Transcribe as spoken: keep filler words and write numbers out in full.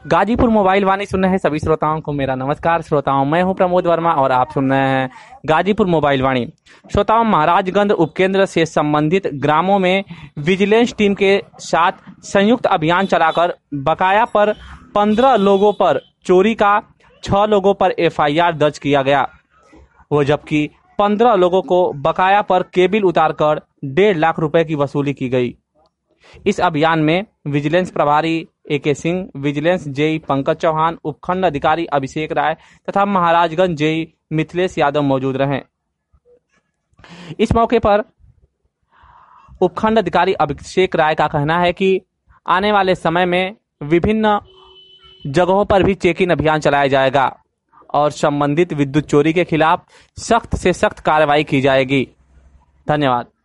Ghazipur mobile वाणी सुन रहे हैं सभी श्रोताओं को मेरा नमस्कार। श्रोताओं, मैं हूं प्रमोद वर्मा और आप सुन रहे हैं गाजीपुर मोबाइल वाणी। श्रोताओं, महाराजगंज उपकेंद्र से संबंधित ग्रामों में विजिलेंस टीम के साथ संयुक्त अभियान चलाकर बकाया पर पंद्रह लोगों पर चोरी का छह लोगों पर एफ आई आर दर्ज किया गया। वो जबकि पंद्रह लोगों को बकाया पर केबिल उतारकर डेढ़ लाख रुपए की वसूली की गई। इस अभियान में विजिलेंस प्रभारी A K Singh, vigilance JE Pankaj Chauhan, उपखंड अधिकारी अभिषेक राय तथा महाराजगंज जेई मिथिलेश यादव मौजूद रहे। इस मौके पर उपखंड अधिकारी अभिषेक राय का कहना है कि आने वाले समय में विभिन्न जगहों पर भी चेकिंग अभियान चलाया जाएगा और संबंधित विद्युत चोरी के खिलाफ सख्त से सख्त कार्रवाई की जाएगी। धन्यवाद।